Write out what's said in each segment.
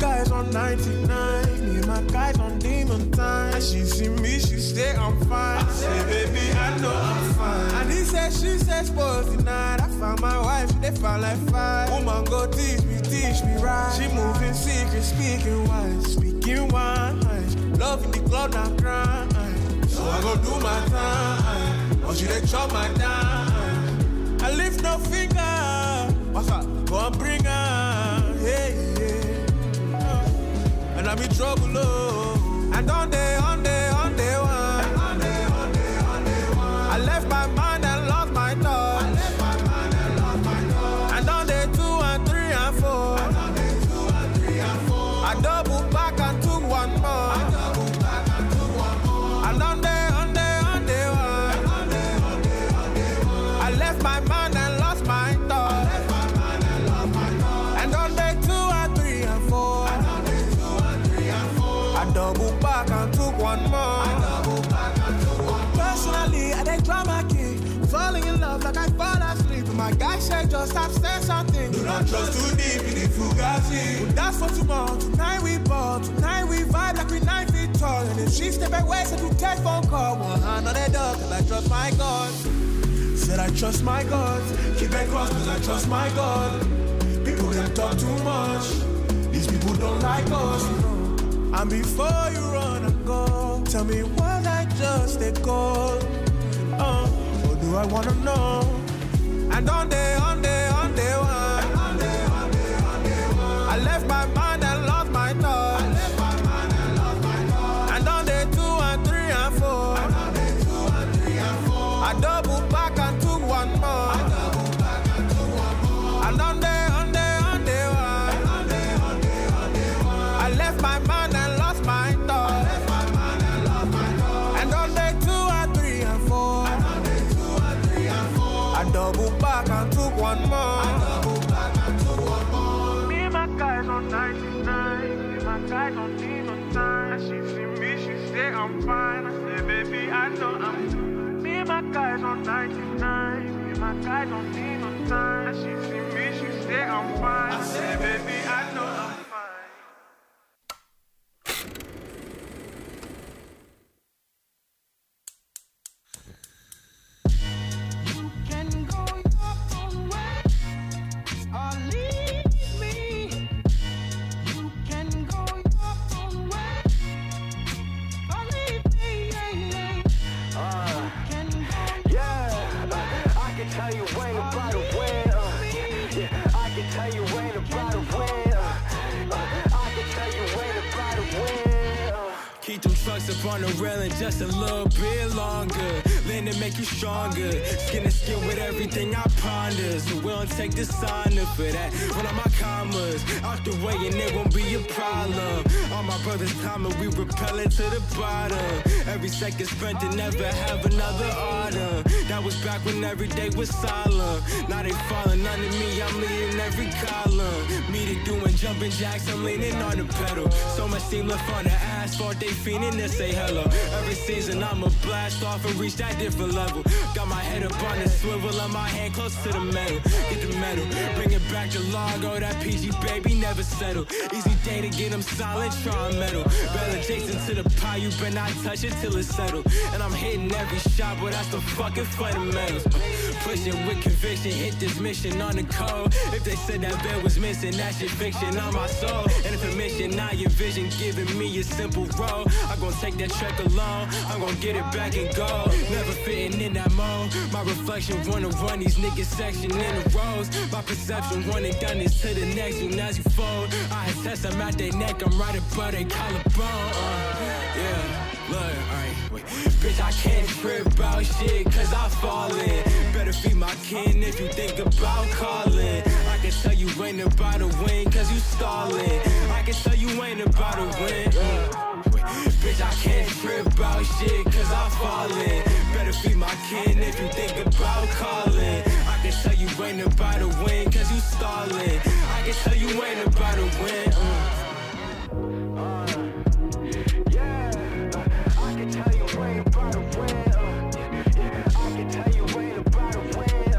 guys on 99, me and my guys on demon time. And she see me, she say I'm fine. I say, baby, I know I'm fine. And he said, she said, sports tonight. I found my wife, she they found like five. Woman go teach me right. She moving secret, speaking wise, speaking wine. Love in the club, not crying. So I go do my time. Oh, she they chop my time. I lift no finger. What's up? Go and bring her. Hey, yeah. And I'm in trouble, oh. And on day one. I left my mind and lost my thoughts. And on day 2 and 3 and 4. I double back and took one more. And on day 1. I left my mind and lost my thoughts. And on day 2 and 3 and 4. I double back and took one more. Personally, I didn't drama king. Falling in love like I fall asleep. My guy said just stop saying something. Do not trust too deep in the Fugazi. But that's for tomorrow. Tonight we ball. Tonight we vibe like we 9 feet tall. And if she step away, so to take phone call. One hand on the door, cause I trust my God. Said I trust my God. Keep it cross cause I trust my God. People them talk too much. These people don't like us, you know. And before you run and go, tell me was I just a call? Or do I wanna know? And on day 1. I left my mind and lost my thoughts. And on day 2 and 3 and 4. I double back and took one more. And on day 1. I left my mind and lost my thoughts. And on day 2 and 3 and 4. I double back and took one more. Me and my guys on 99. Me and my guys on demon time. And she see me, she say I'm fine. I say, baby, I know I'm fine. Me and my guys on 99. Me and my guys on demon time. And she see me, she say I'm fine. I say, baby, I know I'm fine. Up on the railing just a little bit longer. Lean to make you stronger. Skin to skin with everything I ponder. So we don't take dishonor for that. Run on my commas out the way and it won't be a problem. All my brothers climbing, we rappelling to the bottom. Every second spent to never have another autumn. That was back when every day was solemn. Now they falling under me, I'm leading every column. Me to doing jumping jacks, I'm leaning on the pedal. So much steam left on the asphalt, they fiending to say hello. Every season I'ma blast off and reach that different level. Got my head up on the swivel and my hand close to the metal. Get the metal, bring it back to Largo, that PG baby never settle. Easy day to get them solid, trying metal. Bell adjacent to the pie, you better not touch it till it's settled. And I'm hitting every shot, but that's the fucking fundamentals. Pushing with conviction, hit this mission on the code. If they said that bed was missing, that shit fiction on my soul. And if a mission I envision giving me a simple role, I'm gonna take that track alone, I'm gonna get it back and go. Never fitting in that mode. My reflection wanna run these niggas section in the rows. My perception wanna done this to the next one as you fold. I test them at their neck, I'm right above their collarbone. Yeah, look, alright, wait. Bitch, I can't trip about shit cause I fall in. Better feed my kin if you think about calling. I can tell you ain't about to win cause you stalling. I can tell you ain't about to win. Bitch, I can't trip about shit cause I fall in. Better feed my kin if you think about calling. I can tell you ain't about to win cause you stalling. I can tell you ain't about to win. I can tell you ain't about to win. I can tell you ain't about to win.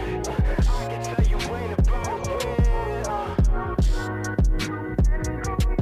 I can tell you ain't about to win.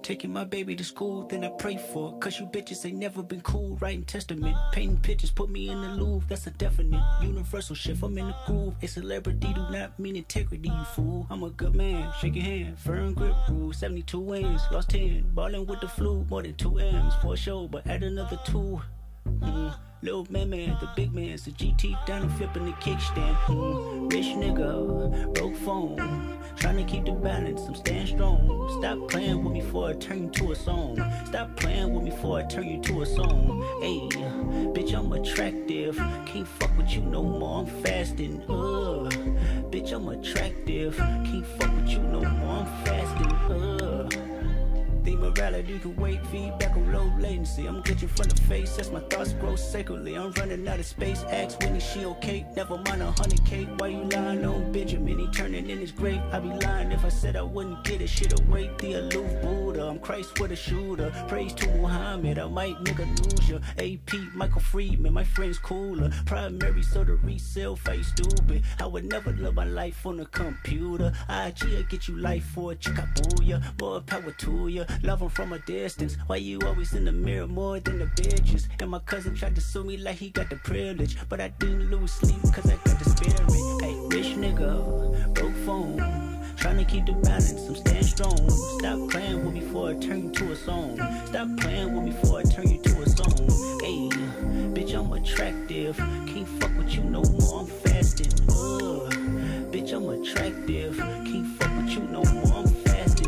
Taking my baby to school, then I pray for her. Cause you bitches ain't never been cool. Writing testament, painting pictures, put me in the Louvre. That's a definite universal shift, I'm in the groove. A celebrity do not mean integrity, you fool. I'm a good man, shake your hand, firm grip rule. 72 wins, lost 10, ballin' with the flu. More than 2 M's for a show, but add another 2. Little man, the big man's the GT down and flipping the kickstand. Rich nigga, broke phone, trying to keep the balance, I'm staying strong. Stop playing with me before I turn you to a song. Stop playing with me before I turn you to a song. Ayy, bitch, I'm attractive, can't fuck with you no more, I'm fasting. Bitch, I'm attractive, can't fuck with you no more, I'm fasting. The morality can wait, feedback on low latency. I'm glitching from the face as my thoughts grow sacredly. I'm running out of space, ask Whitney, she okay? Never mind 100K, why you lying on Benjamin? He turning in his grave, I'd be lying if I said I wouldn't get it. Shit away, the aloof Buddha, I'm Christ with a shooter. Praise to Muhammad, I might nigga lose ya. AP, Michael Friedman, my friend's cooler. Primary, so the resale face stupid. I would never live my life on a computer. IG, I get you life for a chickabooya. More power to ya. Love him from a distance. Why you always in the mirror more than the bitches? And my cousin tried to sue me like he got the privilege, but I didn't lose sleep cause I got the spirit. Hey, rich nigga, broke phone, trying to keep the balance, I'm staying strong. Stop playing with me before I turn you to a song. Stop playing with me before I turn you to a song. Hey, bitch, I'm attractive, can't fuck with you no more, I'm fasting. Bitch, I'm attractive, can't fuck with you no more, I'm fasting.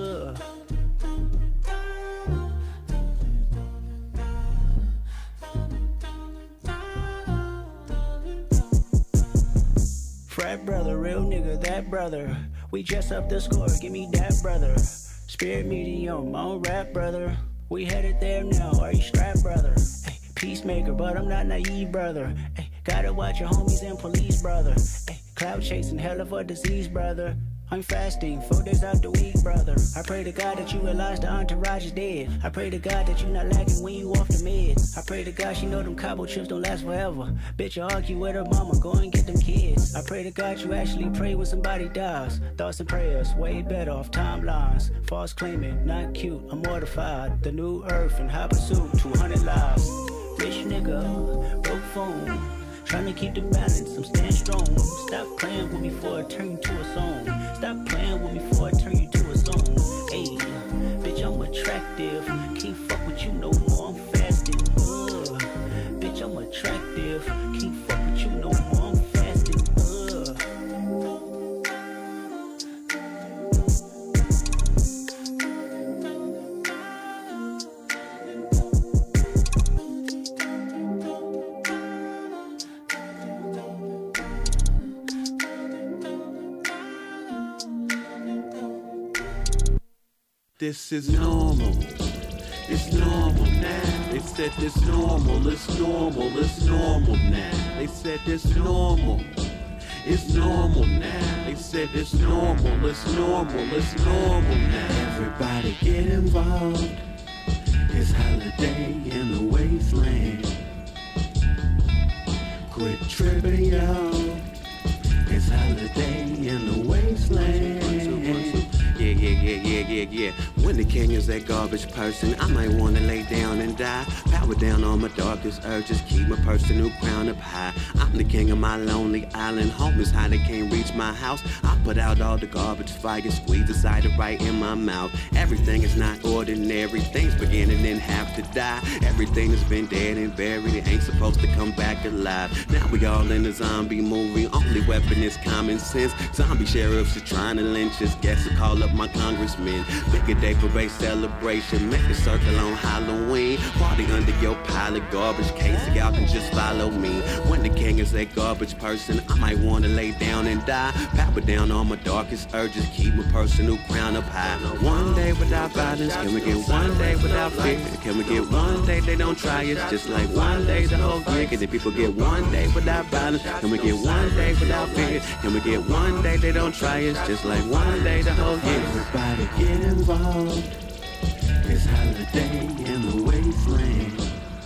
Frat brother, real nigga, that brother. We dress up the score, give me that brother. Spirit medium, on rap brother. We headed there now, are you strapped brother? Ay, peacemaker, but I'm not naive brother. Ay, gotta watch your homies and police brother. Ay, cloud chasing, hell of a disease brother. I'm fasting, 4 days out the week, brother. I pray to God that you realize the entourage is dead. I pray to God that you not lagging when you off the meds. I pray to God she know them Cabo trips don't last forever. Bitch, you argue with her mama, go and get them kids. I pray to God you actually pray when somebody dies. Thoughts and prayers, way better off timelines. False claiming, not cute, I'm mortified. The new earth and high pursuit, 200 lives. Rich nigga, broke phone, trying to keep the balance, I'm staying strong. Stop playing with me before I turn you to a song. Stop playing with me before I turn you to a song. Ayy, bitch, I'm attractive, can't fuck with you no more, I'm fasting. Bitch, I'm attractive, can't fuck with you no more, I'm fasting. This is normal, it's normal now. They said this normal, it's normal, it's normal now. They said this normal, it's normal now. They said it's normal, it's normal, it's normal now. Everybody get involved, it's holiday in the wasteland. Quit tripping, y'all, it's holiday in the wasteland. Yeah. When the king is that garbage person, I might wanna lay down and die. Power down on my darkest urges, keep my personal crown up high. I'm the king of my lonely island. Home is how they can't reach my house. I put out all the garbage fire, squeeze the cider right in my mouth. Everything is not ordinary, things beginning and have to die. Everything has been dead and buried, it ain't supposed to come back alive. Now we all in a zombie movie, only weapon is common sense. Zombie sheriffs are trying to lynch us, guess I call up my congressman. Pick a day for a celebration, make a circle on Halloween. Party under your pile of garbage case, so y'all can just follow me. When the king is a garbage person, I might wanna lay down and die. Power down on my darkest urges, keep my personal crown up high. One day without violence, can we get one day without fear? Can we get one day they don't try us, just like one day the whole year? Can the people get one day without violence? Can we get one day without fear? Can we get one day they don't try us, just like one day the whole year? Everybody get involved, it's holiday in the wasteland.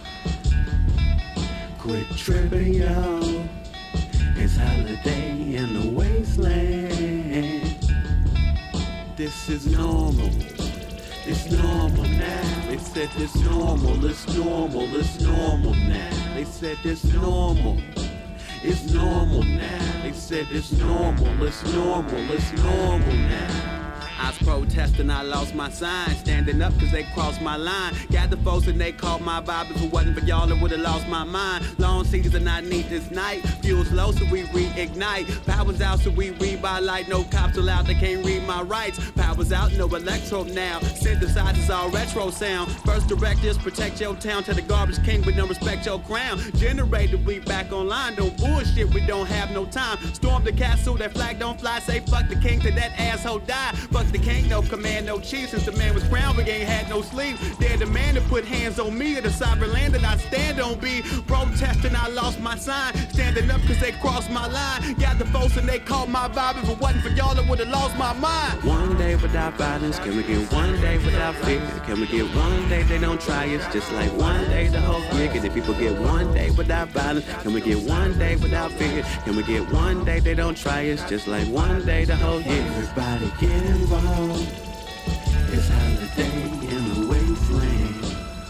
Quit tripping, y'all, it's holiday in the wasteland. This is normal, It's normal now. They said it's normal, it's normal, it's normal now. They said it's normal. It's normal now. They said it's normal, it's normal, it's normal now. I was protesting, I lost my sign. Standing up cause they crossed my line. Got the folks and they called my vibe. If it wasn't for y'all, I would've lost my mind. Long season, I need this night. Fuel's low, so we reignite. Power's out, so we read by light. No cops allowed, they can't read my rights. Power's out, no electro now. Synthesizers all retro sound. First directives, protect your town. Tell the garbage king, but don't respect your crown. Generated, we back online. Don't bullshit, we don't have no time. Storm the castle, that flag don't fly. Say fuck the king till that asshole die. Fuck the king, no command, no chief. Since the man was crowned, we ain't had no sleep. They're the man to put hands on me, or the sovereign land that I stand on. Be protesting, I lost my sign. Standing up cause they crossed my line. Got the folks and they called my vibe. If it wasn't for y'all, I would've lost my mind. One day without violence, can we get one day without fear? Can we get one day they don't try us? Just like one day the whole year. Can the people get one day without violence? Can we get one day without fear? Can we get one day they don't try us? Just like one day the whole year. Everybody get involved. It's holiday in the wasteland.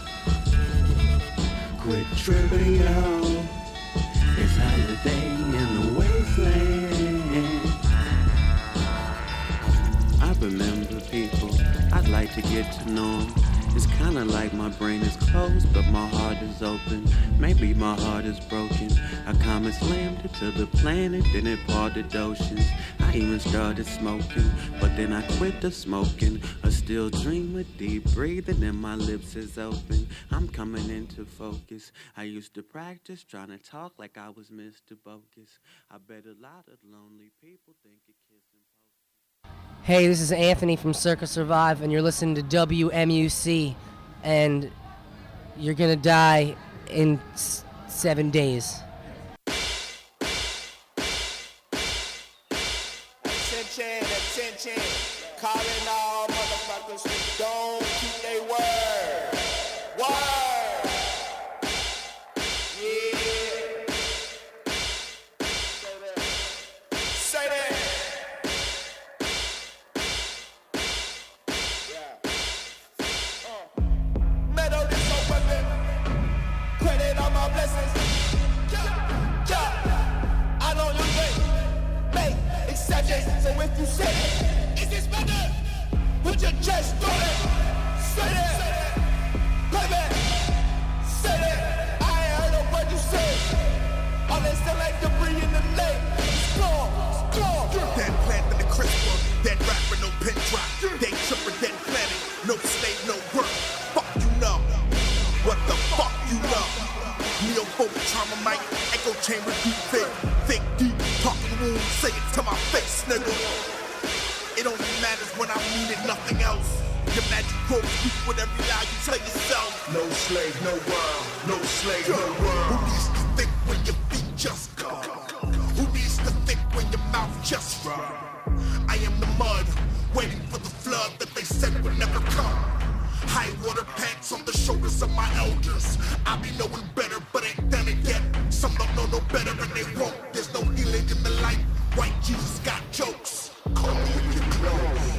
Quit tripping, yo. It's holiday in the wasteland. I remember people, I'd like to get to know them. It's kinda like my brain is closed, but my heart is open. Maybe my heart is broken. A comet slammed it to the planet, then it parted oceans. I even started smoking, but then I quit the smoking. A still dreamer, deep breathing, and my lips is open. I'm coming into focus. I used to practice trying to talk like I was Mr. Bogus. I bet a lot of lonely people think a kiss and Hey, this is Anthony from Circa Survive, and you're listening to WMUC, and you're gonna die in 7 days. Attention, calling all motherfuckers who don't keep their word. Yeah. Say that. I know you make exceptions, so if you say it, is this better? Put your chest on it. Say that. Play back. Say that. I ain't heard a word you say. All that still like debris in the lake. Score. That plant in the CRISPR, that rapper, no pen drop. They tripper, that planet, no slave, no work. Fuck you know. What the fuck you know? Neophobic trauma mic, echo chamber, deep fake, think deep, talking wounds, say it to my face, nigga. It only matters when I mean it, nothing else. Your magic quote, speak with every lie you tell yourself. No slave, no world, no slave, no world. Who needs to think when your feet just go? Who needs to think when your mouth just run? I am the mud, waiting for the flood that they said would never come. High water pants on the shoulders of my elders. I be knowing better, but ain't done it yet. Some don't know no better and they won't. There's no healing in the light. White Jesus got jokes. Call me when you're close.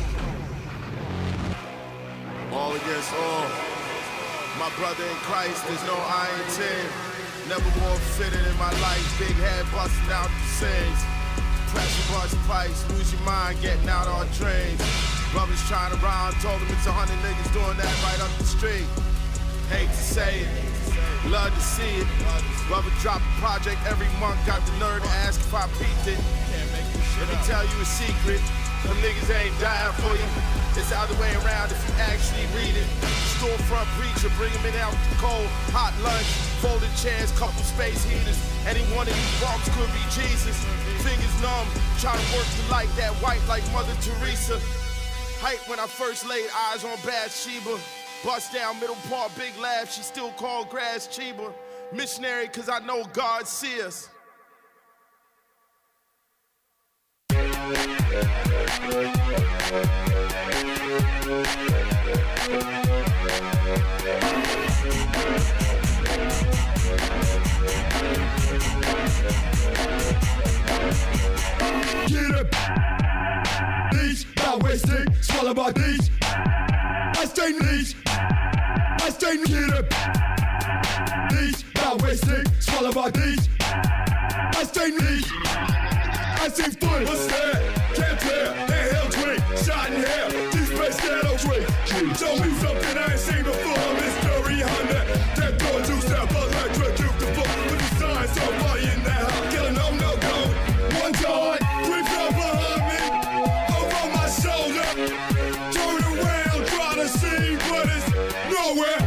All against all. My brother in Christ, there's no iron tin. Never more fitted in my life. Big head busting out the sins. Pressure bust pipes, lose your mind getting out on trains. Brothers trying to rhyme, told them it's 100 niggas doing that right up the street. Hate to say it, love to see it. Brother drop a project every month, got the nerve to ask if I peeped it. Let me tell you a secret, them niggas ain't dying for you. It's the other way around if you actually read it. Storefront preacher, bring him in out the cold, hot lunch, folded chairs, couple space heaters. Any one of these walks could be Jesus. Fingers numb, trying to work the light that white like Mother Teresa. Hype when I first laid eyes on Bathsheba. Bust down middle part, big laugh, she still called grass Chiba. Missionary cause I know God see us. Get up, these, not wasting, swallow my these. I stay niche. I stay niche. Niche, not wasting, swallow my niche. I stay niche. I see foot, what's that? Can't tell, that hell drink, shot in hell, deep space shadow drink. Show me something I ain't seen before, mystery Honda. That door juice, that blood electric, the fuck with the sign, somebody in that house, killing no go. One time, three fell behind me, over my shoulder. Turn around, try to see, but it's nowhere.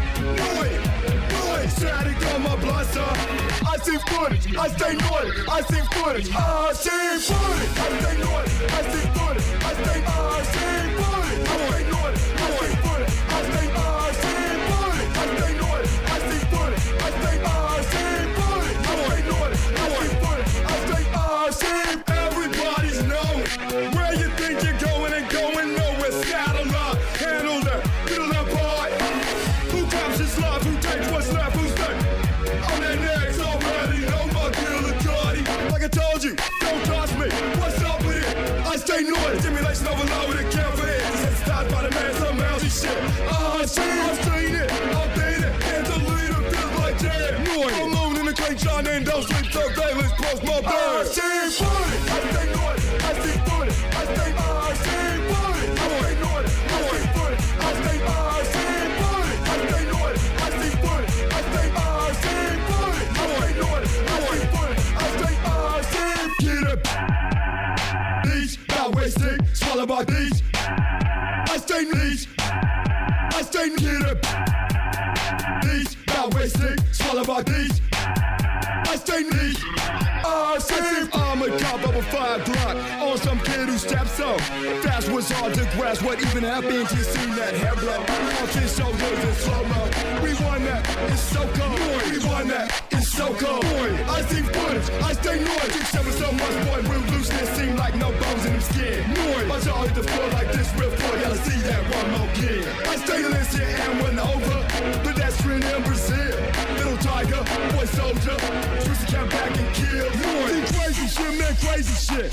Static on my blood, sir. I see footage, I stay naughty, I see footage, I see footage, I stay naughty, I see footage, I stay, I see footage, I stay naughty, I see footage, I stay, I see footage, I stay naughty, I see footage, I stay, I see footage, I stay naughty, I see footage, I stay, I see. Everybody's knowing where you think you're going and going nowhere. Saddle up, handle that, feel that part. Who captures love, who takes what's left, who's next? On that next already, no more killer Cardi. Like I told you, don't toss me. What's up with it? I stay naughty. Stimulation overload with a care for it. Sensitized by the man, some mousy shit. I've seen it, I've been it. And the leader feels like jam. I'm moving in the crane, John, and don't sleep so day. Let's cross my bed. I see footage, I stay naughty. I see footage, I stay, I see footage. I stay naughty, I see footage. I stay, I see footage. I stay naughty, I see footage. I stay, I see footage. I stay naughty, I see footage. I stay, I see. Get up. Niche, not wasting, swallow my niche. I stay niche. I stay get up. Niche, not wasting, swallow my niche. I stay niche. I see I'm a cop of a 5 block on some kid who steps up. Fast was hard to grasp what even happened. You seen that hair blow off his shoulders in slow-mo. We won that, it's so cold. We won that, it's so cold. I see footage, I stay naughty. 6-7 so much, boy, real loose. This seem like no bones in them skin. My jaw hit the floor like this real floor. Y'all see that one more kid. I stay list here and went over. Pedestrian in Brazil. Little tiger, boy soldier. Juicy came back and killed. See crazy shit, man, crazy shit.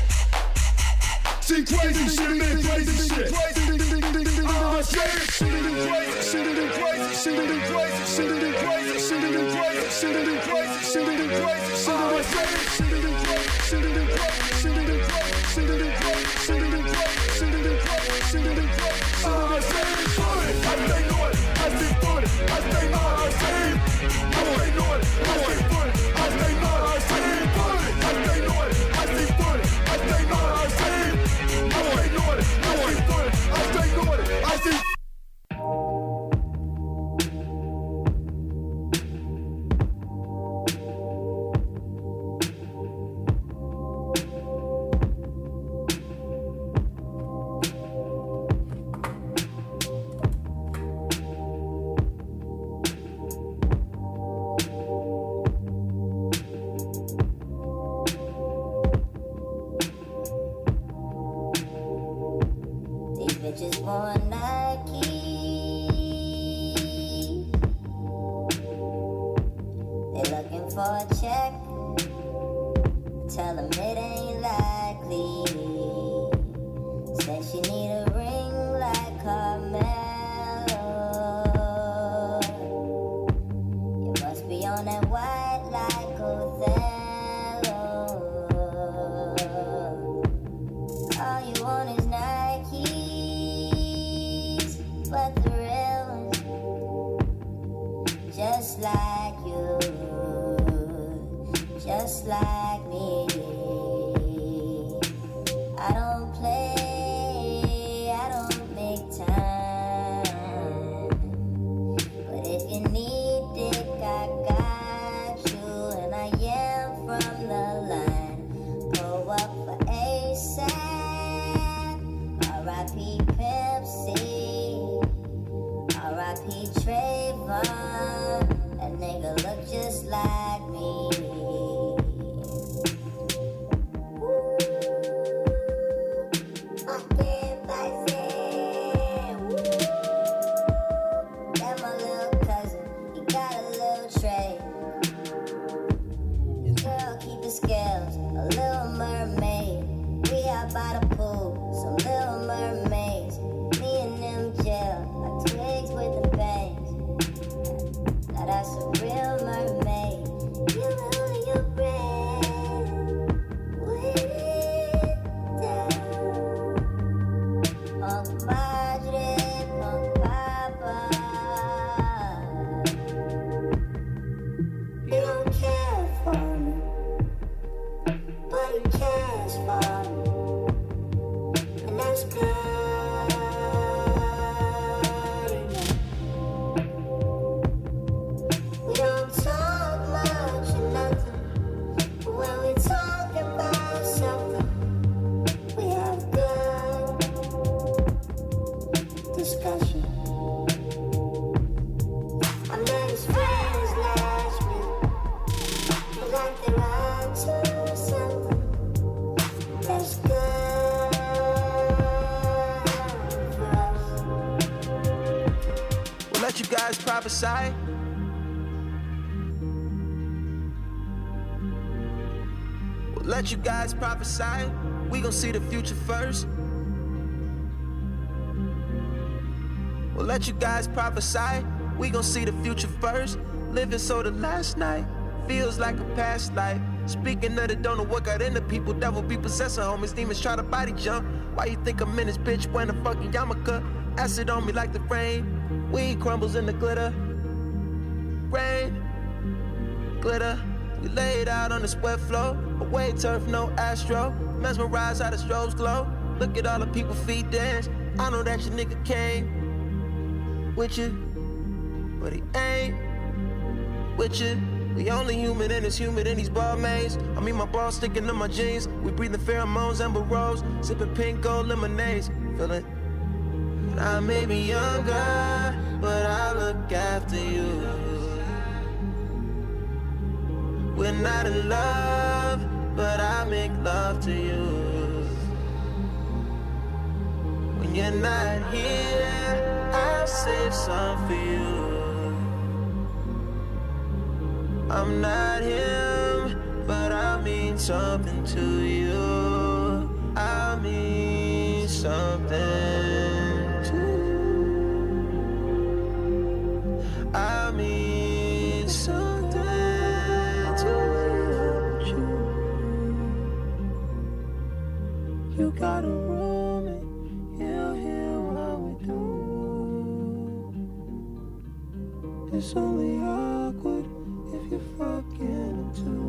See crazy shit, man, crazy shit. I say shit it crazy, shit it crazy, shit it crazy, shit it crazy, shit it crazy, shit it crazy, shit it crazy. I say shit it crazy, shit it crazy, shit it crazy, shit it crazy, shit it crazy, shit it crazy, shit it crazy. I say footage, I stay naughty, I see footage, I stay naughty, I stay naughty, I see footage, I stay naughty, I see footage, I stay naughty, I see footage, I stay naughty, I see, I stay naughty, I see footage, I stay naughty, I see. Bitches want Nike. They looking for a check. Tell them it ain't likely. Said she need a ring like Carmelo. You must be on that white like Othello. All you want is Nike. But the real one, just like you, just like me. I don't play, I don't make time. But if you need dick, I got you. And I am from the line. Go up for ASAP. R.I.P. Pimp C. R.I.P. Trayvon, that nigga look just like me. I can't fight it. That my little cousin, he got a little tray. Your girl keep the scales, a little mermaid. We out by the pool, some little mermaids. Me and discussion. I met his friends last week. Feel like they're on to something that's good for us. We'll let you guys prophesy. We'll let you guys prophesy. We gon' see the future first. We'll let you guys prophesy. We gon' see the future first. Living so the last night feels like a past life. Speaking of the don't know what got into people. Devil be possessing homies. Demons try to body jump. Why you think I'm in this bitch wearing a fucking yarmulke? Acid on me like the rain. Weed crumbles in the glitter. Rain, glitter. We laid out on the sweat floor. Away turf, no astro. Mesmerized how the strobes glow. Look at all the people feet dance. I know that your nigga came with you, but he ain't with you. We only human and it's humid in these barmaids. I mean my balls sticking to my jeans. We breathing pheromones, amber rose. Sipping pink gold lemonades. Feeling I may be younger, but I look after you. We're not in love, but I make love to you. When you're not here, I'll save some for you. I'm not him, but I mean something to you. I mean something to you. I mean something to you. You got a room and you'll hear what we do. It's only awkward if you're fucking too.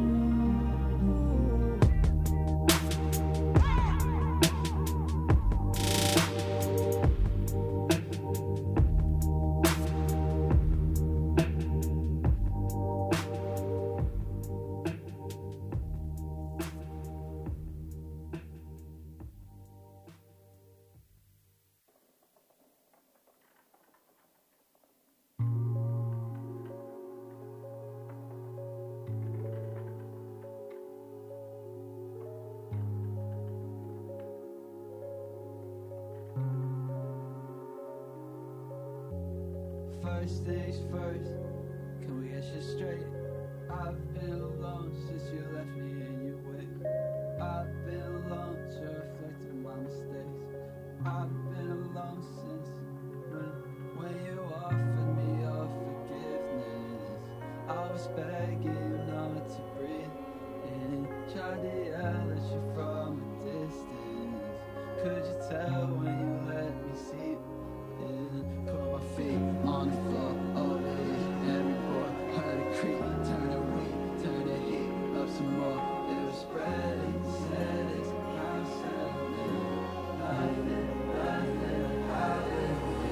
First things first, can we get shit straight? I've been alone since you left me and you went. I've been alone to reflect on my mistakes. I've been alone since when you offered me your forgiveness. I was begging you not to breathe and tried to yell at you from a distance. Could you tell when you let me see it? Put my feet on the floor, always every boy heard it creep, turn it weak, turn the heat up some more. It was spreading, said it's how settling, nothing, how it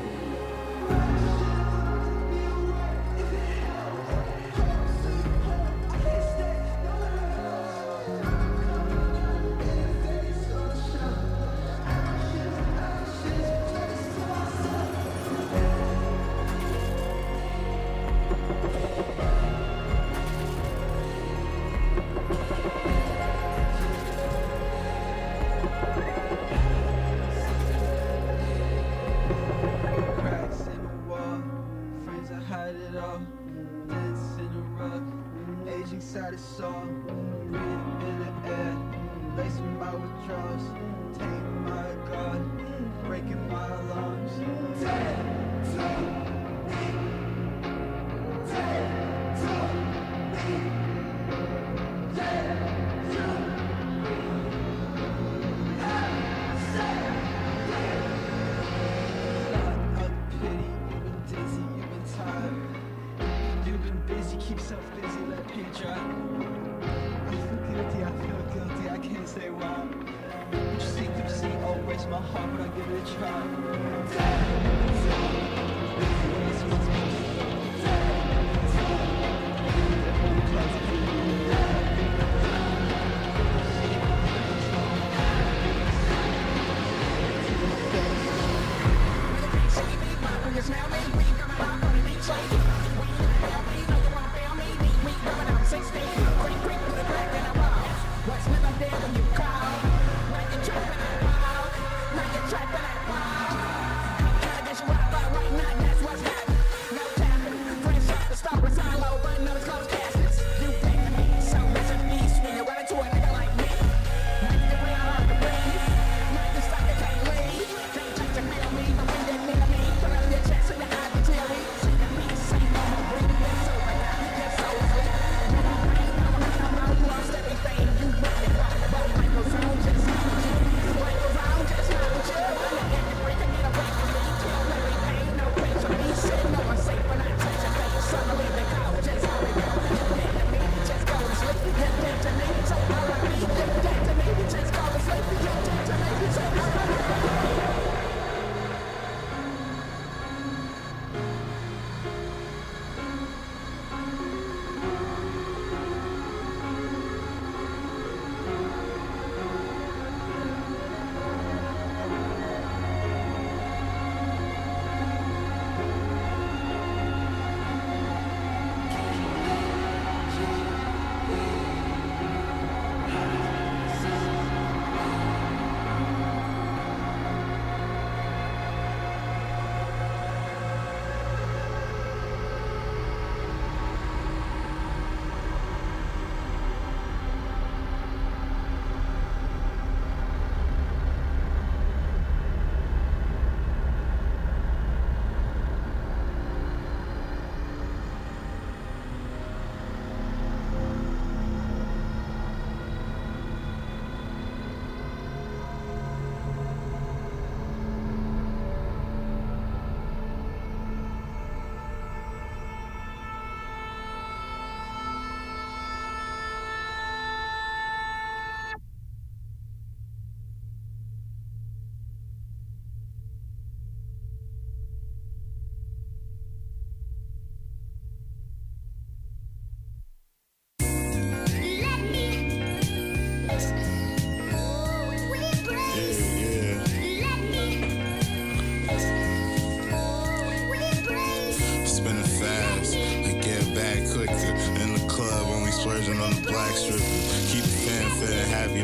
inside his soul, breathing in the air, lacing my withdrawals, taking my guard, breaking my alarms. Keep yourself busy, let pain dry. I feel guilty, I can't say why. What you see through the sea, oh, breaks my heart, but I give it a try.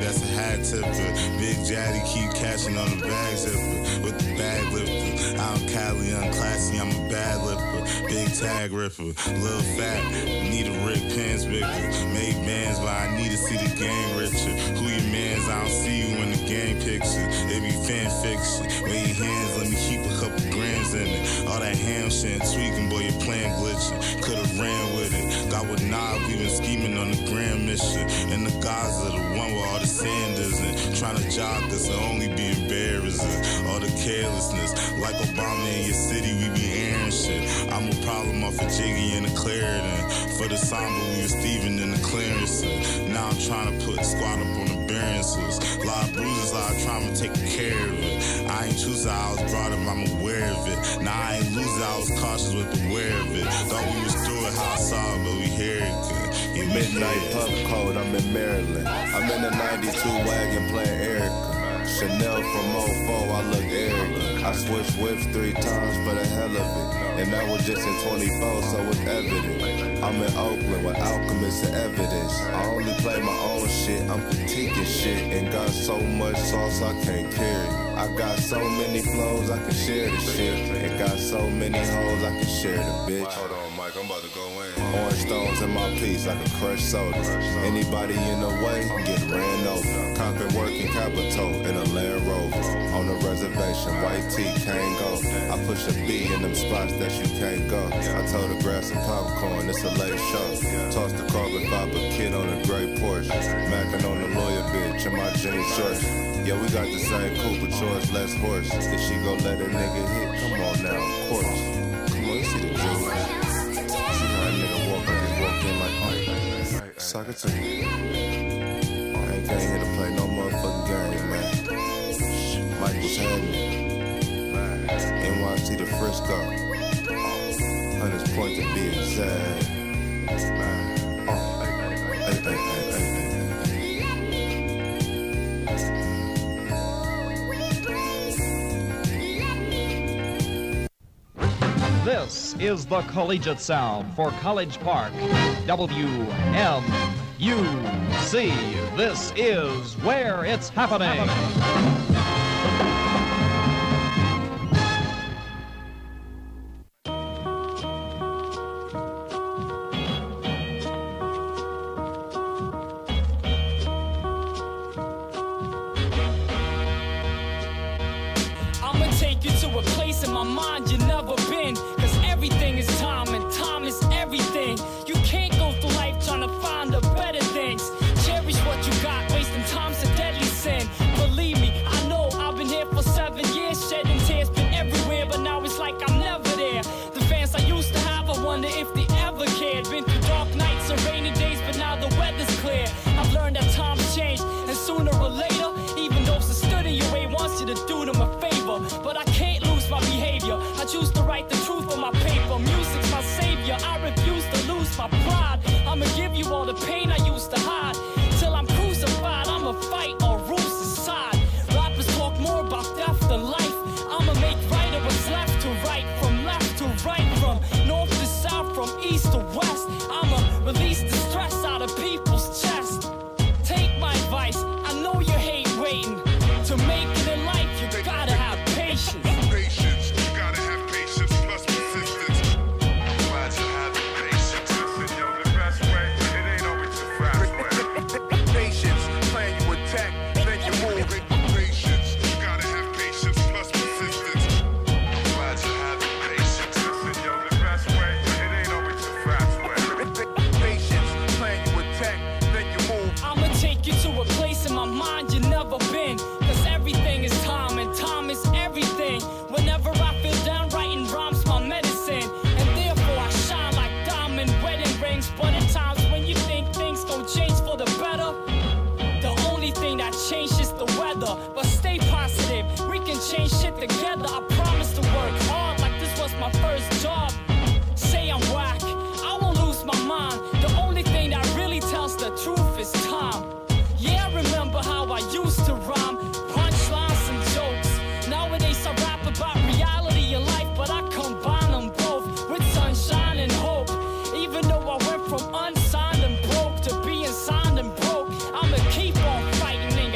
that's a hat tipper. Big Daddy keep catching on the bag zipper. With the bag lifter. I'm Cali, unclassy, I'm a bad lifter. Big tag ripper. Lil' fat, need a Rick Pants bigger. Made mans, but I need to see the gang richer. Who your mans? I don't see you in the gang picture. It be fan fiction. Wave your hands, let me keep a couple grams in it. All that ham shit tweaking, boy, your plan glitching. Could've ran with it. Got with Knob, we been scheming on the grand mission. And the Gaza, the one with all the Sanders and trying to jock us and only be embarrassing. All the carelessness, like Obama in your city, we be airing shit. I'm a problem off of Jiggy and the Clarendon. For the Samba, we was Steven in the clearances. Now I'm trying to put squad up on the Barences. Lot of bruises, lot of trauma, taking care of it. I ain't choose how I was brought up, I'm aware of it. Now I ain't lose it, I was cautious with aware of it. Thought we was through it, how I saw it, but we hear it good. Yeah, Midnight pub code, I'm in Maryland. I'm in a 92 wagon playing Erica. Chanel from 04, I look arrogant. I switched whips 3 times for the hell of it. And that was just in 24, so it's evident. I'm in Oakland with alchemists and evidence. I only play my own shit, I'm critiquing shit. And got so much sauce I can't carry. I got so many flows I can share the shit. And got so many hoes I can share the bitch. Hold on, Mike, I'm about to go in. Orange stones in my piece like a crushed soda. Anybody in the way, get ran over. Compton working Capitol in a Land Rover. On the reservation, white tee can't go. I push a B in them spots that you can't go. I told her grab some popcorn, it's a late show. Toss the carbon fiber kid on a gray Porsche. Mackin' on the lawyer bitch in my jeans shorts. Yeah, we got the same coupe, but yours less horse. If she gon' let a nigga hit, come on now, of course. Come on, you see the jewels. See how a nigga walk, I just walk in like, alright, suck it to me. I ain't came here to play no motherfucking game, man. Mike was having it. NYC to Frisco. Hunters Point to be exact. This is the collegiate sound for College Park, WMUC. This is where it's happening. I'ma take you to a place in my mind you've never been. Cause everything is time and time is everything. You can't go through life trying to find the better things. Cherish what you got, wasting time's a deadly sin. Believe me, I know I've been here for 7 years. Shedding tears, been everywhere, but now it's like I'm never there. The fans I used to have, I wonder if they ever cared. Been through dark nights and rainy days, but now the weather's clear. I've learned that times change, and sooner or later, even those that stood in your way wants you to do them a favor. But I can't lose my behavior. I choose to write the truth on my paper. Music's my savior. I refuse to lose my pride. I'ma give you all the pain I used to hide. Till I'm crucified, I'ma fight or rule society. Rappers talk more about death than life. I'ma make right of what's left to right, from left to right, from north to south, from east to west. I'ma release the stress out of people's chest. Take my advice, I know you hate waiting. To make it in life, you gotta have patience. Patience, you gotta have patience plus persistence. Glad you have the patience. Listen, yo, the best way, it ain't always the fast way. Patience, plan you attack, then you move. Patience, you gotta have patience plus persistence. Glad you have the patience. Listen, yo, the best way, it ain't always the fast way. Patience, plan you attack, then you move. I'ma take you to a place in my mind you've never been. Cause everything is time and time is everything. Whenever I feel down, writing rhymes my medicine. And therefore I shine like diamond wedding rings. But at times when you think things gon' change for the better, the only thing that changed is the weather. But stay positive, we can change shit together. I promise to work hard like this was my first job. Say I'm whack, I won't lose my mind. The only thing that really tells the truth is time. Yeah, I remember how I used to rhyme, punchlines and jokes. Nowadays I rap about reality of life, but I combine them both with sunshine and hope. Even though I went from unsigned and broke to being signed and broke, I'ma keep on fighting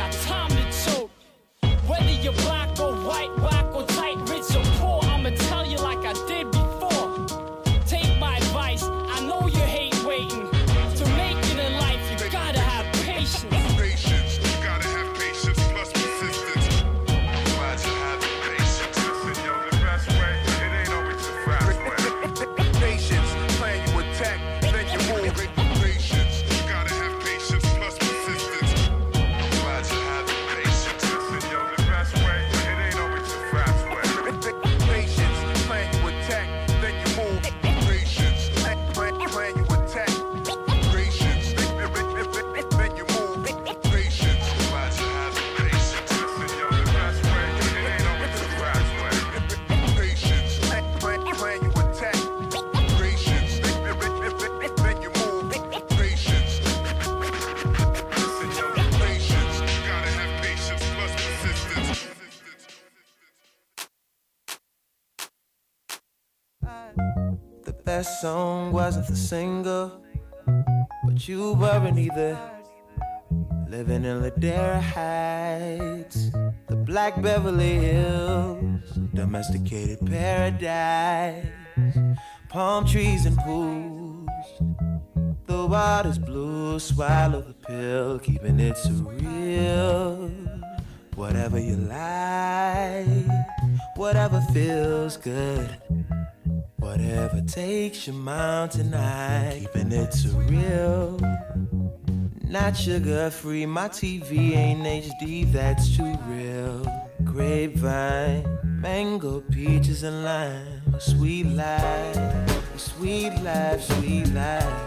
That song wasn't the single, but you weren't either. Living in Ladera Heights, the Black Beverly Hills, domesticated paradise, palm trees and pools. The water's blue, swallow the pill, keeping it surreal. Whatever you like, whatever feels good, whatever takes your mountain high, keeping it surreal. Not sugar-free, my TV ain't HD, that's too real. Grapevine, mango, peaches and lime, a sweet life, a sweet life, sweet life.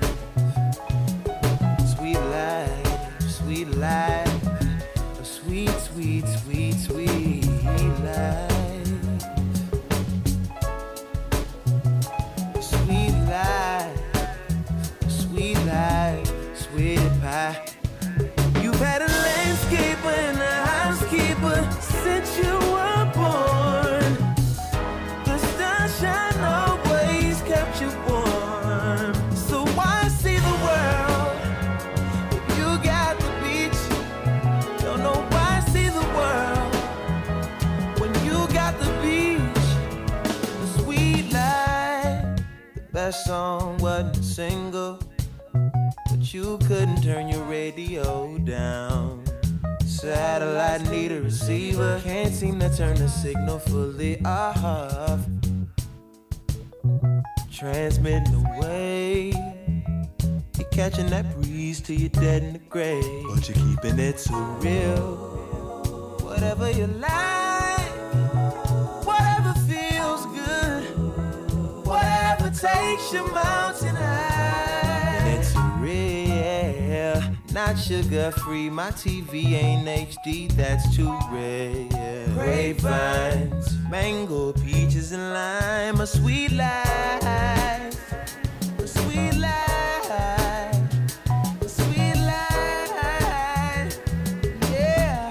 Sweet life, sweet life, a sweet, sweet, sweet, sweet life. A sweet life, a sweet life, sweet pie. You've had a landscaper and a housekeeper since you were born. The sunshine always kept you warm. So why see the world if you got the beach? Don't know why see the world when you got the beach. The sweet life, the best song wasn't a single, but you couldn't turn your radio down. Satellite need a receiver, can't seem to turn the signal fully off. Transmitting away, you're catching that breeze till you're dead in the grave, but you're keeping it so real. Whatever you like, whatever feels good, whatever takes your mountain high, and it's real. Not sugar-free, my TV ain't HD, that's too rare. Grapevines, mango, peaches and lime, a sweet life, a sweet life, a sweet life, yeah.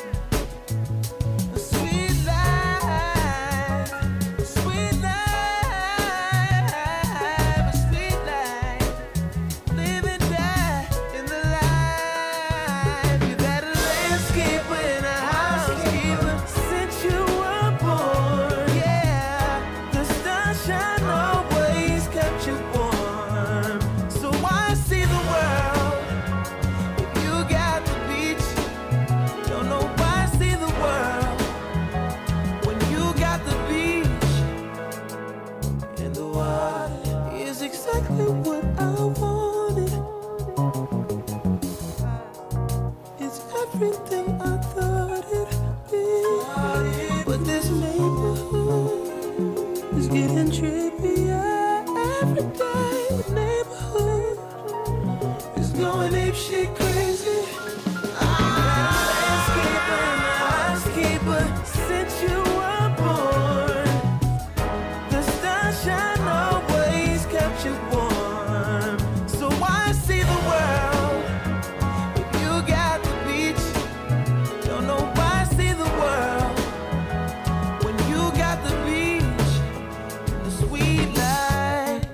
A sweet life, a sweet life, a sweet life. Live and die in the life. You've had a landscaper and a housekeeper since you were born. Yeah, the sunshine always kept you warm. So why see the world if you got the beach? Don't know why see the world when you got the beach. And the water is exactly what I wanted. It's everything I thought it'd be. But this neighborhood is getting trippier every day. The neighborhood is going apeshit crazy. Landscaper and a housekeeper since you were born. The sunshine always kept you warm. So why see the world if you got the beach? Don't know why see the world when you got the beach. The sweet life.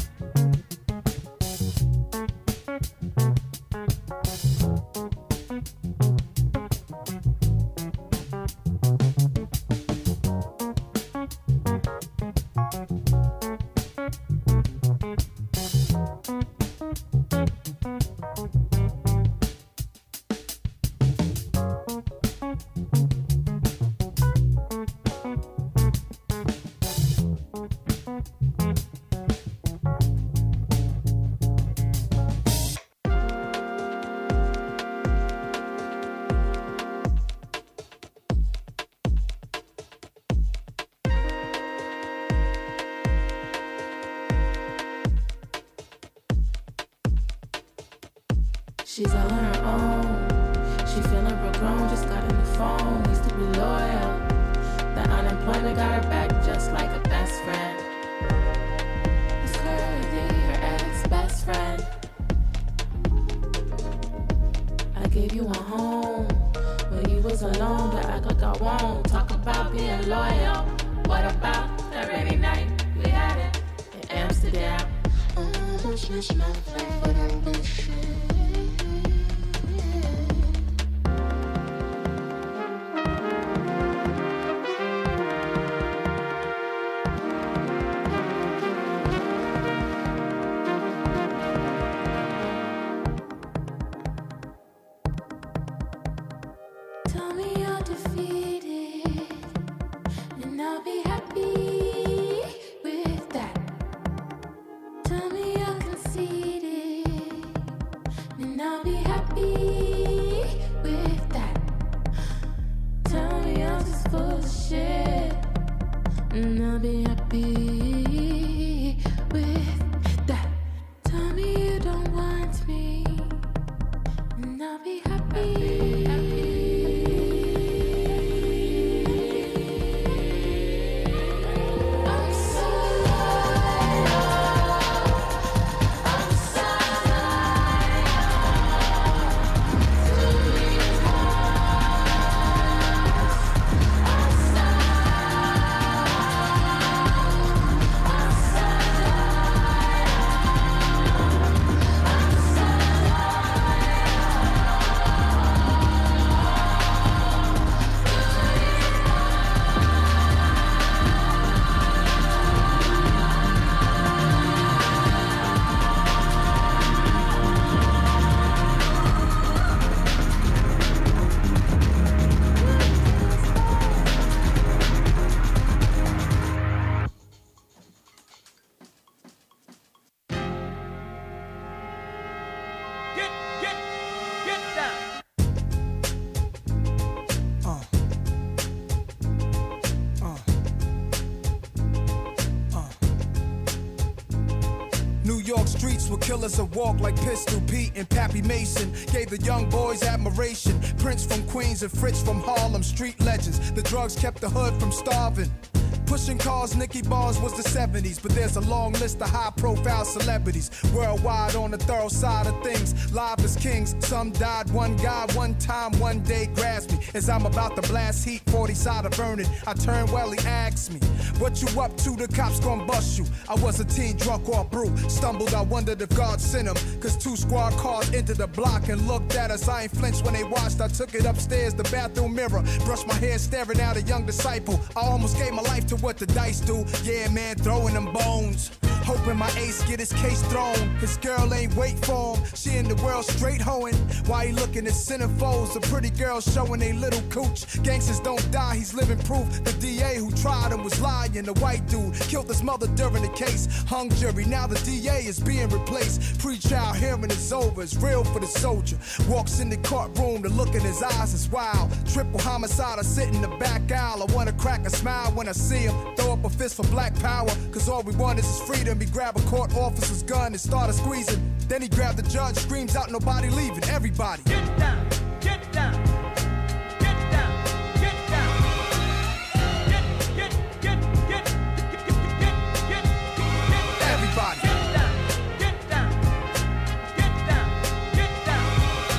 She's all on her own. She feeling real grown, just got on the phone. Needs to be loyal. The unemployment got her back just like a best friend. It's Curly, her ex-best friend. I gave you a home when you was alone, but act like I won't. Talk about being loyal. What about that rainy night we had it? foolishness, nothing but ambition. Tell me you're defeated, and I'll be happy with that. Tell me you're conceited, and I'll be happy with that. Tell me I'm just full of shit, and I'll be happy with that. Tell me you don't want me, and I'll be happy. New York streets where killers that walk like Pistol Pete and Pappy Mason gave the young boys admiration. Prince from Queens and Fritz from Harlem, street legends. The drugs kept the hood from starving. Pushing cars, Nicky Bars was the 70s, but there's a long list of high-profile celebrities worldwide on the thorough side of things. Live as kings, some died. One guy, one time, one day grabs me as I'm about to blast heat. 40 side of burning. I turn well, he asks me, "What you up to? The cops gon' bust you." I was a teen, drunk off brew. Stumbled, I wondered if God sent him, cause 2 squad cars entered the block and looked at us. I ain't flinched when they watched. I took it upstairs, the bathroom mirror, brushed my hair, staring at a young disciple. I almost gave my life to what the dice do. Yeah, man, throwing them bones. Hoping my ace get his case thrown. His girl ain't wait for him. She in the world straight hoeing. Why he looking at centerfolds? A pretty girl showing they little cooch. Gangsters don't die, he's living proof. The DA who tried him was lying. The white dude killed his mother during the case. Hung jury, now the DA is being replaced. Pre-trial hearing is over, it's real for the soldier. Walks in the courtroom, the look in his eyes is wild. Triple homicide, I sit in the back aisle. I wanna crack a smile when I see him. Throw up a fist for black power, cause all we want is his freedom. He grab a court officer's gun and started squeezing. Then he grabbed the judge, screams out, nobody leaving, everybody. Get down, get down, get down, get down. Get everybody. Get down, get down, get down, get down.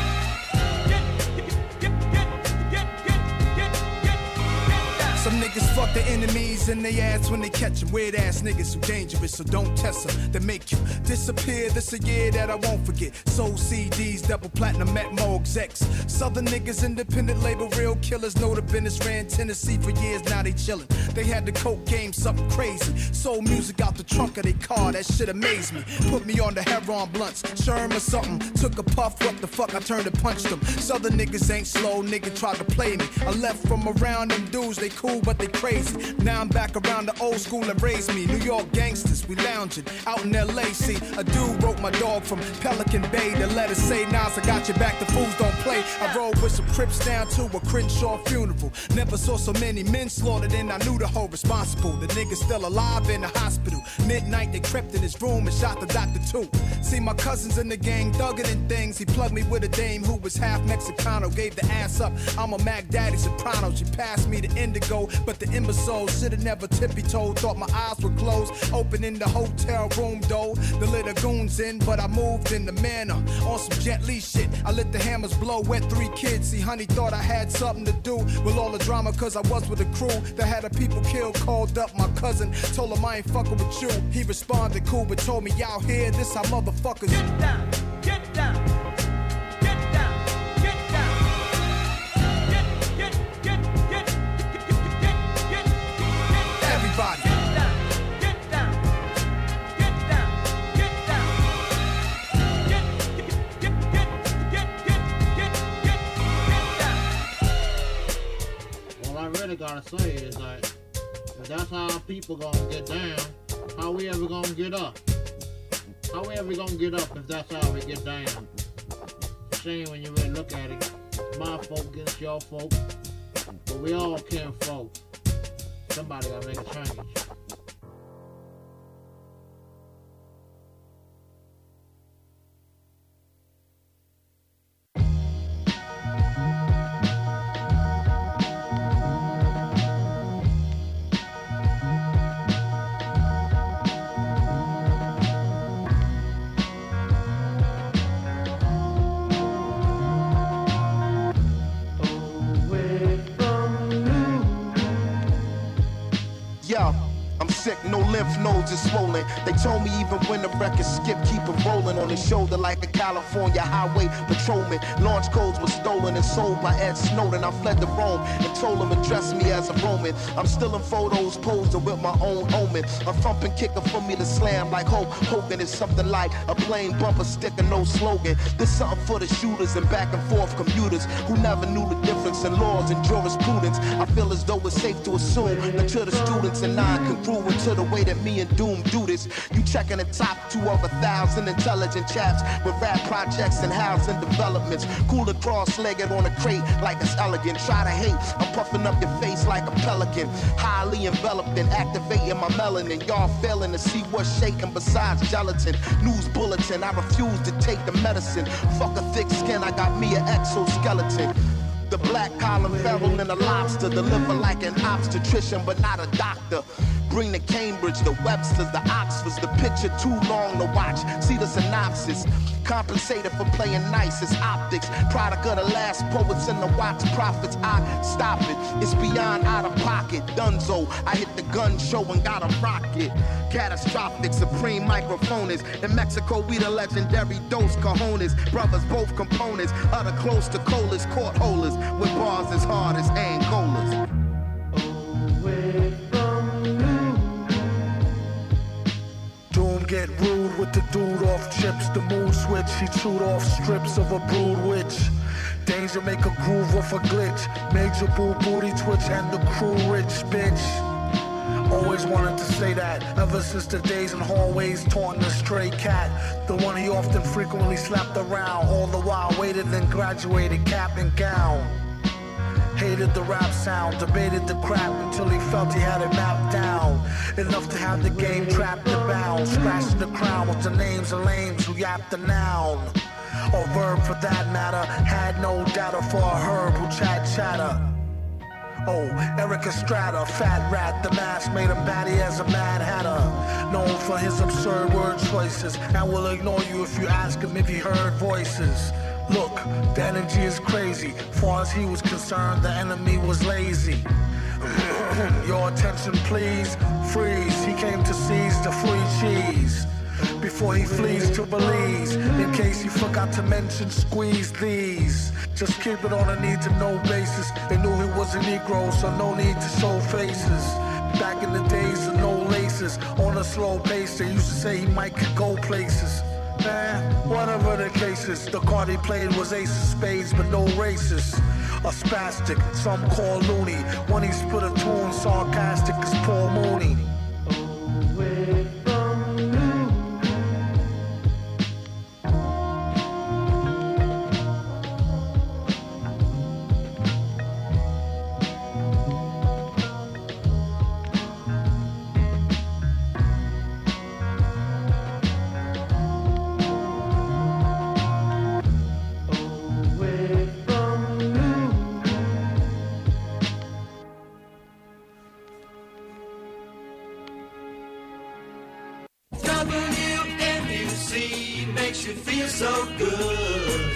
Some niggas fuck their enemies in their ass when they catch them. Weird ass niggas who dangerous, so don't test them. They make you disappear. This a year that I won't forget. Soul CDs, double platinum at Mo execs. Southern niggas, independent label, real killers. Know the business, ran Tennessee for years, now they chillin'. They had the coke game, something crazy. Soul music out the trunk of their car, that shit amazed me. Put me on the heroin blunts, Sherm or something. Took a puff, what the fuck, I turned and punched them. Southern niggas ain't slow, nigga tried to play me. I left from around them dudes, they cool but they crazy. Now I'm back around the old school that raised me. New York gangsters, we lounging out in LA. See, a dude wrote my dog from Pelican Bay. The letter say, Nas, I got your back, the fools don't play. I rode with some Crips down to a Crenshaw funeral. Never saw so many men slaughtered and I knew the whole responsible. The nigga's still alive in the hospital. Midnight they crept in his room and shot the doctor too. See my cousins in the gang thugging and things. He plugged me with a dame who was half Mexicano. Gave the ass up, I'm a Mac Daddy soprano. She passed me the indigo, but the imbecile clothes. Should've never tippy-toed, thought my eyes were closed. Opening the hotel room door, the little goons in, but I moved in the manner. On some Jet Li shit, I let the hammers blow, wet 3 kids. See, honey thought I had something to do with all the drama, cause I was with a crew that had a people killed. Called up my cousin, told him I ain't fucking with you. He responded cool, but told me out here, this how motherfuckers get down, get down. Everybody. Get down, get down, get down, All I really gotta say is that if that's how people gonna get down, how we ever gonna get up? How we ever gonna get up if that's how we get down? Shame when you really look at it. My folk against your folk, but we all kin folk. Somebody gotta make a change. I'm sick, no lymph nodes is swollen. They told me even when the record skip, keep it rolling on his shoulder like a California highway patrolman. Launch codes were stolen and sold by Ed Snowden. I fled to Rome and told him address me as a Roman. I'm still in photos posing with my own omen. A thumping kicker for me to slam like Hulk Hogan is something like a plain bumper sticker, no slogan. This something for the shooters and back and forth commuters who never knew the difference in laws and jurisprudence. I feel as though it's safe to assume that to the students and non-congruent to the way that me and Doom do this. You checking the top 2 of 1,000 intelligent chaps with rap projects and housing developments. Cooler cross-legged on a crate like it's elegant. Try to hate, I'm puffing up your face like a pelican. Highly enveloped and activating my melanin. Y'all failing to see what's shaking besides gelatin. News bulletin, I refuse to take the medicine. Fuck a thick skin, I got me an exoskeleton. The black collar feral and a lobster. Deliver like an obstetrician but not a doctor. Bring the Cambridge, the Websters, the Oxfords. The picture too long to watch. See the synopsis. Compensated for playing nice, it's optics. Product of the last poets and the wax prophets. I stop it, it's beyond out of pocket. Dunzo, I hit the gun show and got a rocket. Catastrophic, supreme microphonist. In Mexico, we the legendary Dos Cajones. Brothers, both components. Other close to colas, court holders. With bars as hard as Angolas. Doom get rude with the dude off chips. The mood switch, he chewed off strips of a brood witch. Danger make a groove off a glitch. Major boo booty twitch and the crew rich bitch. Always wanted to say that ever since the days in hallways taunting the stray cat. The one he often frequently slapped around. All the while waited then graduated cap and gown. Hated the rap sound, debated the crap until he felt he had it mapped down. Enough to have the game trapped and bound. Scratching the crown with the names of lames who yapped the noun. Or verb for that matter. Had no data for a herb who chatter. Oh, Eric Estrada, fat rat, the mask made him batty as a Mad Hatter. Known for his absurd word choices, and will ignore you if you ask him if he heard voices. Look, the energy is crazy. Far as he was concerned, the enemy was lazy. Your attention please, freeze. He came to seize the free cheese before he flees to Belize. In case you forgot to mention, squeeze these. Just keep it on a need-to-know basis. They knew he was a Negro, so no need to show faces. Back in the days of no laces, on a slow pace, they used to say he might could go places. Man, whatever the cases, the card he played was ace of spades, but no races. A spastic, some call loony. When he split a tune, sarcastic as Paul Mooney. you feel so good.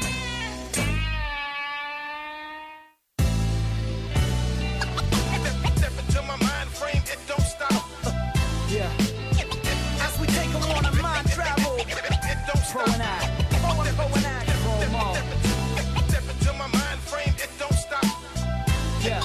As we take them on a mind travel, pro and act, pro more. Step into my mind frame, it don't stop. Yeah.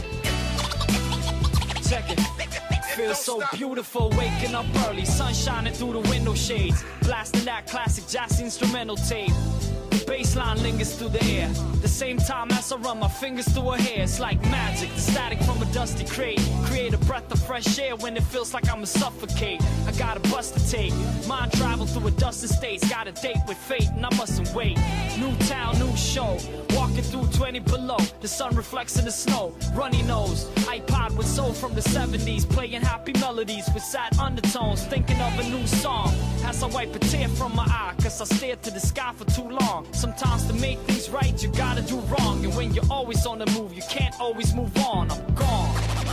Check it. Feels so beautiful waking up early, sun shining through the window shades, blasting that classic jazz instrumental tape. The bass line lingers through the air. The same time as I run my fingers through her hair, it's like magic. The static from a dusty crate create a breath of fresh air when it feels like I'ma suffocate. I got a bus to take, mind travel through a dozen states. Got a date with fate and I mustn't wait. New town, new show, walking through 20 below. The sun reflects in the snow, runny nose. iPod with soul from the 70s, playing happy melodies with sad undertones. Thinking of a new song as I wipe a tear from my eye, cause I stared to the sky for too long. Sometimes to make things right, you gotta do wrong. And when you're always on the move, you can't always move on. I'm gone.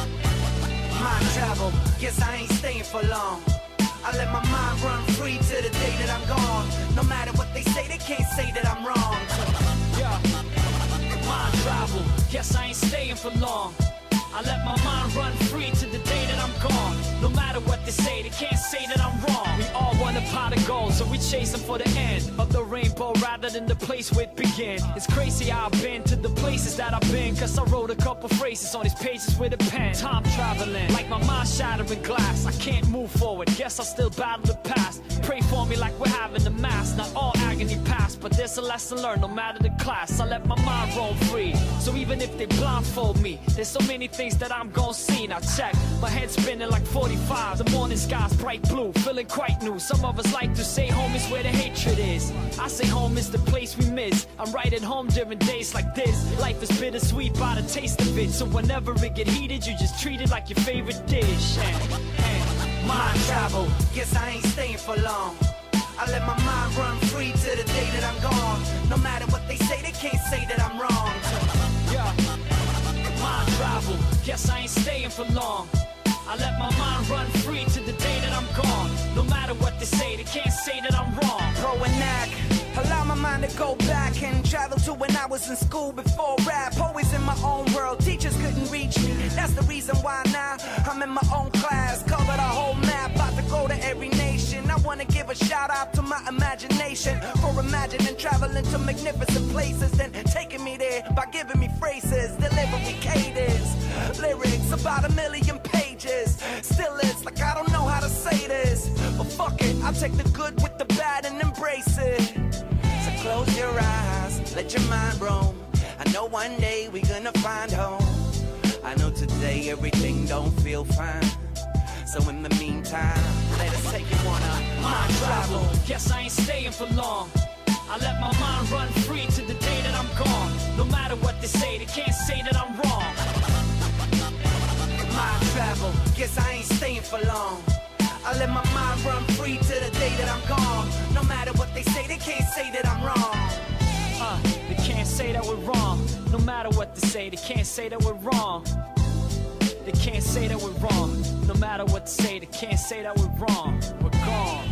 Mind travel, guess I ain't staying for long. I let my mind run free to the day that I'm gone. No matter what they say, they can't say that I'm wrong. Yeah. Mind travel, guess I ain't staying for long. I let my mind run free to the day that I'm gone. No matter what they say, they can't say that I'm wrong. We all want a pot of gold, so we chasing for the end of the rainbow rather than the place where it began. It's crazy how I've been to the places that I've been, cause I wrote a couple phrases on these pages with a pen. Time traveling, like my mind shattering glass. I can't move forward, guess I still battle the past. Pray for me like we're having a mass. Not all agony past, but there's a lesson learned no matter the class. I let my mind roam free, so even if they blindfold me, there's so many things that I'm gon' see. Now check, my head spinning like 45. The morning sky's bright blue, feeling quite new. Some of us like to say home is where the hatred is. I say home is the place we miss. I'm right at home during days like this. Life is bittersweet by the taste of it, so whenever it get heated, you just treat it like your favorite dish. And mind travel, guess I ain't staying for long. I let my mind run free to the day that I'm gone. No matter what they say, they can't say that I'm wrong. Yeah. Mind travel, guess I ain't staying for long. I let my mind run free to the day that I'm gone. No matter what they say, they can't say that I'm wrong. Pro and knack, allow my mind to go back and travel to when I was in school before rap. Always in my own world, teachers couldn't reach me. That's the reason why now I'm in my own class. Cover the whole map, about to go to every nation. I wanna give a shout out to my imagination for imagining traveling to magnificent places, then taking me there by giving me phrases, delivery cadence, lyrics about 1 million pages. Still it's like I don't know how to say this, but fuck it, I'll take the good with the bad and embrace it. So close your eyes, let your mind roam. I know one day we're gonna find home. I know today everything don't feel fine, so in the meantime, let us take it on a mind travel. Guess I ain't staying for long. I let my mind run free to the day that I'm gone. No matter what they say, they can't say that I'm wrong. Mind travel, guess I ain't staying for long. I let my mind run free to the day that I'm gone. No matter what they say, they can't say that I'm wrong. They can't say that we're wrong. No matter what they say, they can't say that we're wrong. They can't say that we're wrong. No matter what they say, they can't say that we're wrong. We're gone.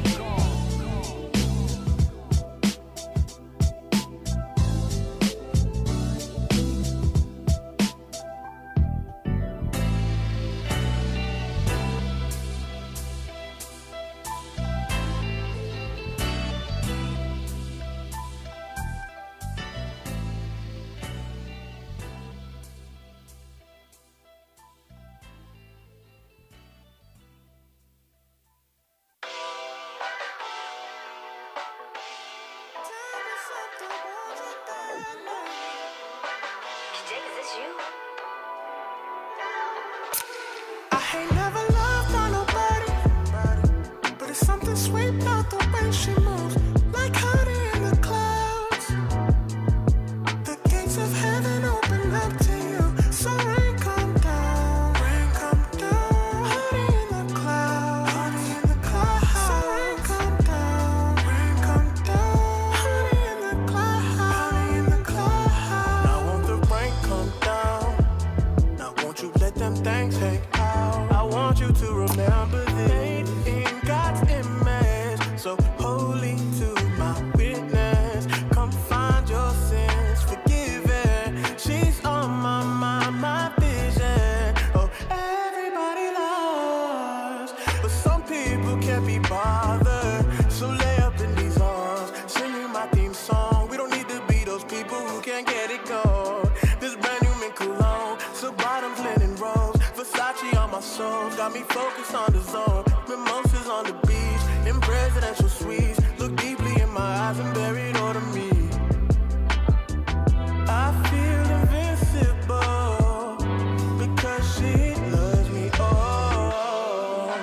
I ain't never loved by nobody, but it's something sweet about the way she moves, like honey in the clouds. The gates of heaven open up to you, so rain come down, honey in the clouds, so rain come down, honey in the clouds. Now won't the rain come down? Now won't you let them things take? I want you to remember this in God's image. So hold but some people can't be bothered. So lay up in these arms, sing you my theme song. We don't need to be those people who can't get it going. This brand new mint cologne, so bottoms, linen rolls, Versace on my soul, got me focused on the zone. Mimosas on the beach, in presidential suites. Look deeply in my eyes and buried all of me. I feel invincible because she loves me. Oh,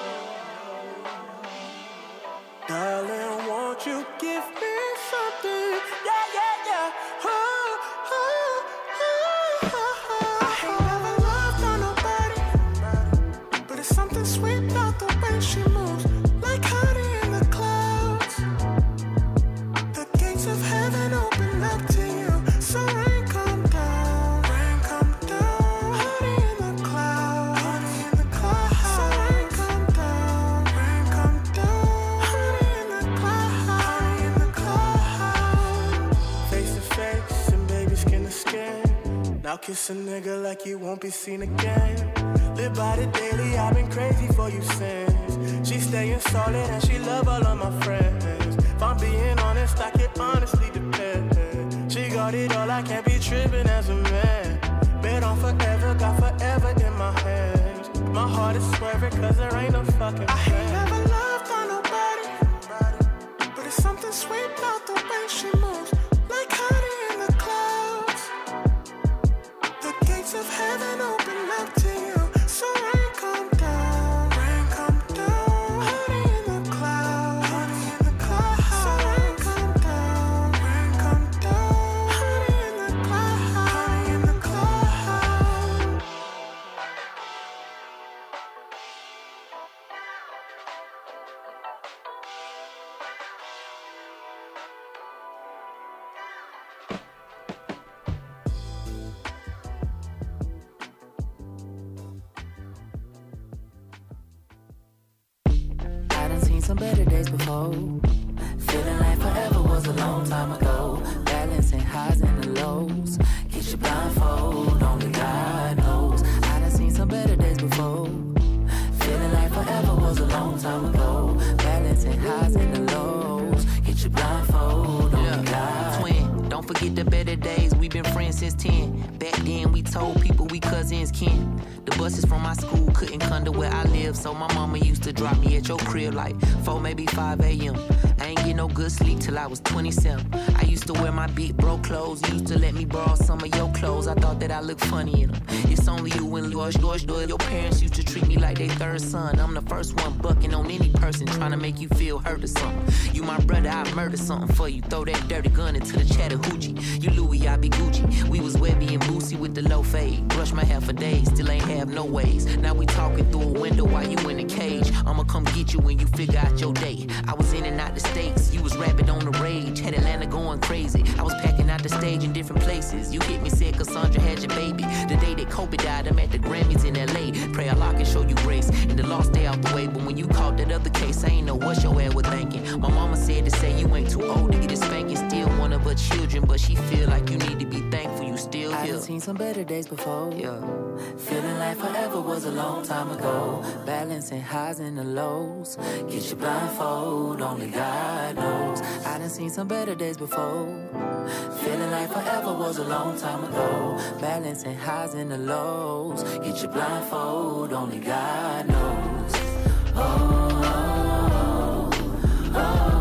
darling, won't you give me something? Yeah, yeah, yeah. Oh, oh, oh, oh. I ain't never loved on nobody, but it's something sweet about the way she moves, like honey in the clouds. The gates of heaven open up to you, so rain come down, honey in the clouds, honey in the clouds. So rain come down, honey in the clouds, honey in the clouds. Face to face and baby skin to skin. Now kiss a nigga like you won't be seen again. Live by the daily, I've been crazy for you since. She staying solid and she love all of my friends. If I'm being honest, I can honestly depend. She got it all, I can't be tripping as a man. Bet on forever, got forever in my hands. My heart is swerving cause there ain't no fucking plan. I ain't never loved on nobody, but it's something sweet about the way she moves, like honey in the clouds. The gates of heaven open up to you, so rain come down, honey in the clouds, honey in the clouds. So rain come down, honey in the clouds, honey in the clouds. I done seen some better days before. Feeling like forever was a long time ago. Balancing highs and the lows. Get your blindfold, only God knows. I done seen some better days before. Feeling like forever was a long time ago. Balancing highs and the lows. Get your blindfold, only God. Twin, don't forget the better days. We've been friends since 10. Back then we told people we cousins kin. The buses from my school couldn't come to where I live, so my mama used to drop me at your crib like 4, maybe 5 a.m. I ain't get no good sleep till I was 27. I used to wear my big bro clothes. You used to let me borrow some of your clothes. I thought that I looked funny in them. It's only you and George. Your parents used to treat me like they third son. I'm the first one bucking on any person trying to make you feel hurt or something. You my brother, I'd murder something for you. Throw that dirty gun into the Chattahoochee. You Louis, I be Gucci. We was Webby and Boosie with the low fade. Brush my hair for days, still ain't have no ways. Now we talking through a window while you in the cage. I'ma come get you when you figure out your day. I was in and out the States, you was rapping on the rage. Had Atlanta going crazy, I was packing out the stage in different places. You hit me, said Cassandra had your baby. The day that Kobe died, I'm at the Grammys in LA. Pray Allah can show you grace, and the law stay out the way. But when you caught that other case, I ain't know what your ass was thinking. My mama said to say you ain't too old to get a spanking. Still one of her children, but she feel like you need to be thankful you still I here. done seen some better days before. Yeah. Feeling like forever was a long time ago. Balancing highs and the lows. Get your blindfold, only God knows. I done seen some better days before. Feeling like forever was a long time ago. Balancing highs and the lows. Get your blindfold, only God knows. Oh, oh, oh, oh.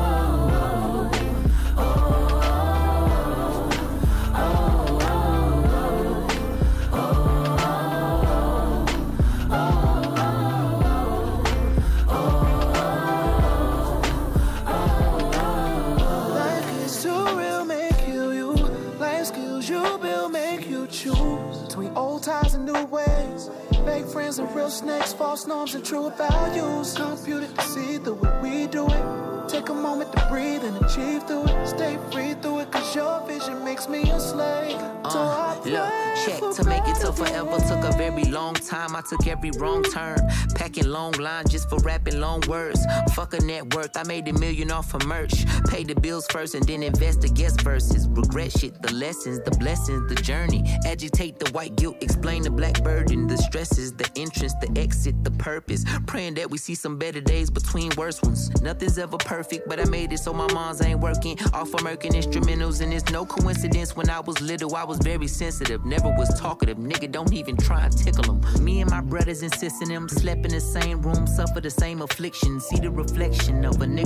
Ties and new ways, fake friends and real snakes, false norms and true values. Computer see the way we do it. Take a moment to breathe and achieve through it. Stay free through it, cause your vision makes me a slave. So I Look, check to make it to forever took a very long time. I took every wrong turn, packing long lines just for rapping long words. Fuck a net worth, I made $1 million off of merch. Pay the bills first and then invest the guest verses. Regret shit, the lessons, the blessings, the journey. Agitate the white guilt, explain the black burden, the stresses, the entrance, the exit, the purpose. Praying that we see some better days between worse ones. Nothing's ever perfect, but I made it so my mom's ain't working. Off American instrumentals, and it's no coincidence. When I was little, I was very sensitive, never was talkative. Nigga, don't even try and tickle them. Me and my brothers insisting them slept in the same room, suffer the same affliction. See the reflection of a nigga